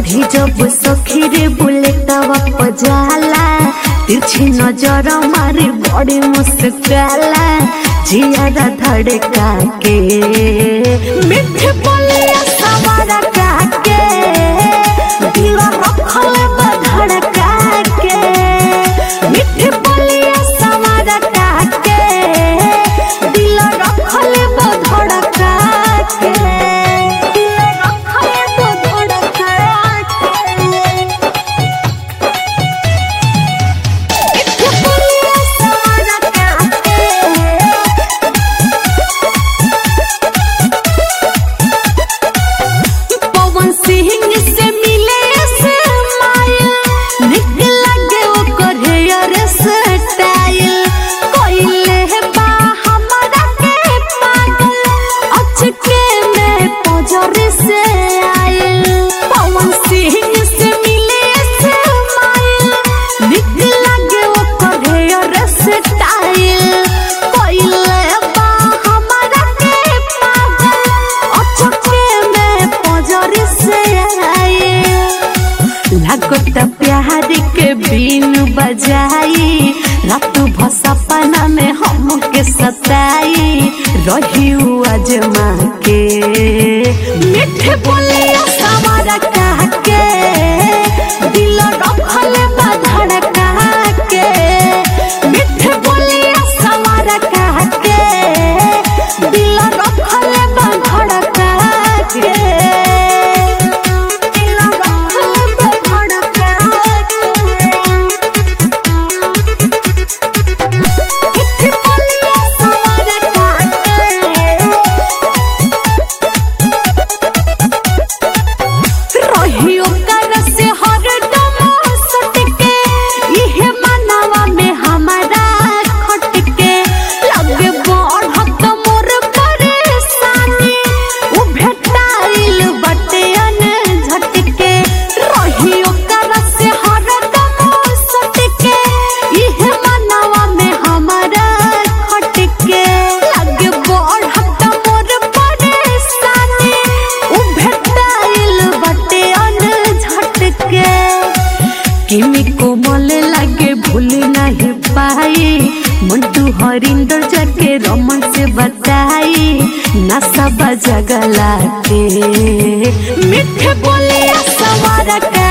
चढ़ी जब सखी रे बुलेटवा पजाला तिरछी नजर मारी बड़ी मुस्काला जियारा धड़का के मीठे बोलिया सवारा के दिल रखल धड़का के मीठे बोलिया सवारा के दिल रखल धड़का के लागत प्यार के बीन बजाई रात भसपना में हमके सताई रही अजमा के मीठे बोलिया सवारा के दिल रखल धड़का के मीठे बोलिया सवारा के दिल रखल धड़का के किमी कोमल लागे भूल नहीं पाई मंटू हरिंदर जाके रमन से बताई नशा बजगला के मीठे बोलिया सवारा के